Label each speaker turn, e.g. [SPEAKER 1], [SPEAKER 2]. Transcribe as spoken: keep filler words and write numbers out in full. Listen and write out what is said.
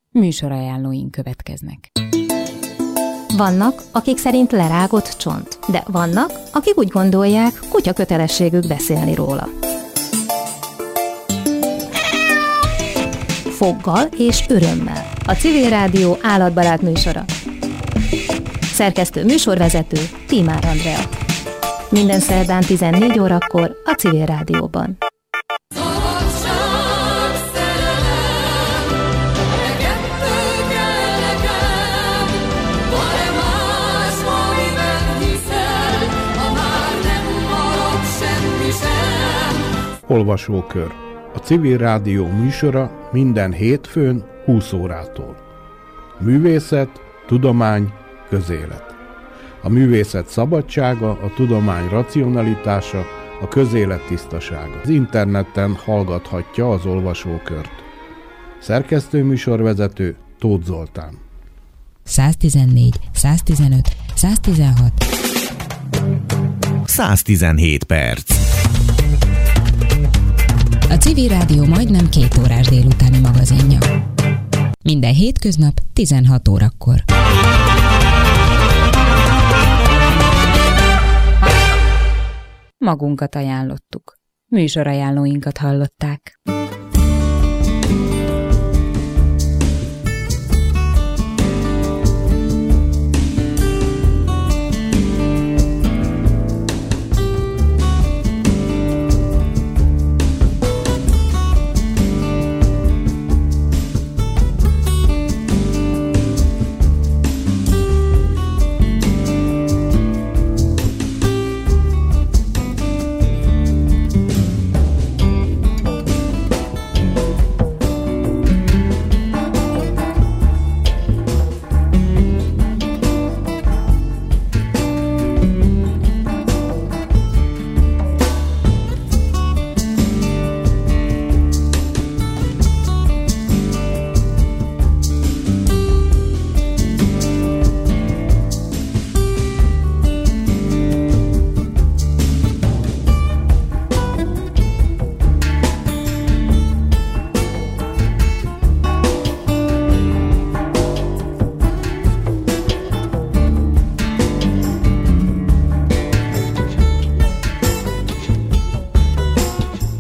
[SPEAKER 1] Műsorajánlóink következnek.
[SPEAKER 2] Vannak, akik szerint lerágott csont, de vannak, akik úgy gondolják, kutya kötelességük beszélni róla. Foggal és örömmel. A Civil Rádió állatbarát műsora. Szerkesztő műsorvezető Tímár Andrea. Minden szerdán tizennégy órakor a Civil Rádióban.
[SPEAKER 3] Olvasókör. A Civil Rádió műsora minden hétfőn húsz órától. Művészet, tudomány, közélet. A művészet szabadsága, a tudomány racionalitása, a közélet tisztasága. Az interneten hallgathatja az olvasókört. Szerkesztőműsorvezető Tóth Zoltán.
[SPEAKER 1] száztizennégy, száztizenöt, száztizenhat
[SPEAKER 4] száztizenhét perc.
[SPEAKER 1] A Civil Rádió majdnem két órás délutáni magazinja. Minden hétköznap tizenhat órakor. Magunkat ajánlottuk. Műsorajánlóinkat hallották.